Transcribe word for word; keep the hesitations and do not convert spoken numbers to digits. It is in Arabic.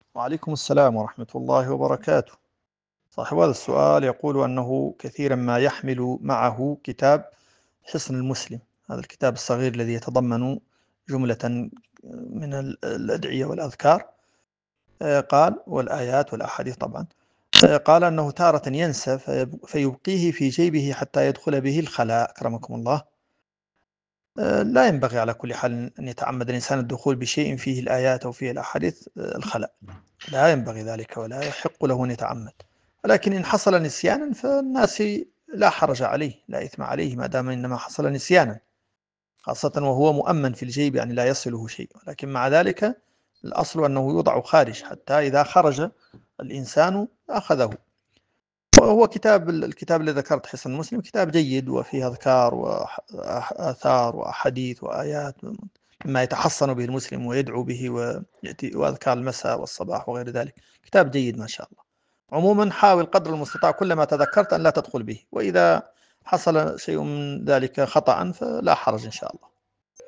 وعليكم السلام ورحمة الله وبركاته. صاحب هذا السؤال يقول أنه كثيرا ما يحمل معه كتاب حصن المسلم، هذا الكتاب الصغير الذي يتضمن جملة من ال- الأدعية والأذكار. آه، قال والآيات والأحاديث طبعا. آه، قال أنه تارة ينسى فيب- فيبقيه في جيبه حتى يدخل به الخلاء أكرمكم الله. آه، لا ينبغي على كل حال أن يتعمد الإنسان الدخول بشيء فيه الآيات أو فيه الأحاديث آه، الخلاء، لا ينبغي ذلك ولا يحق له أن يتعمد. ولكن إن حصل نسيانا فالناس لا حرج عليه، لا إثم عليه ما دام إنما حصل نسيانا، خاصة وهو مؤمن في الجيب يعني لا يصله شيء. ولكن مع ذلك الأصل أنه يوضع خارج حتى إذا خرج الإنسان أخذه. وهو كتاب الكتاب الذي ذكرت حصن مسلم كتاب جيد وفيه أذكار وآثار وأحاديث وآيات مما يتحصن به المسلم ويدعو به ويأتي وأذكار المساء والصباح وغير ذلك. كتاب جيد ما شاء الله. عموما حاول قدر المستطاع كلما تذكرت أن لا تدخل به، وإذا حصل شيء من ذلك خطأ فلا حرج إن شاء الله.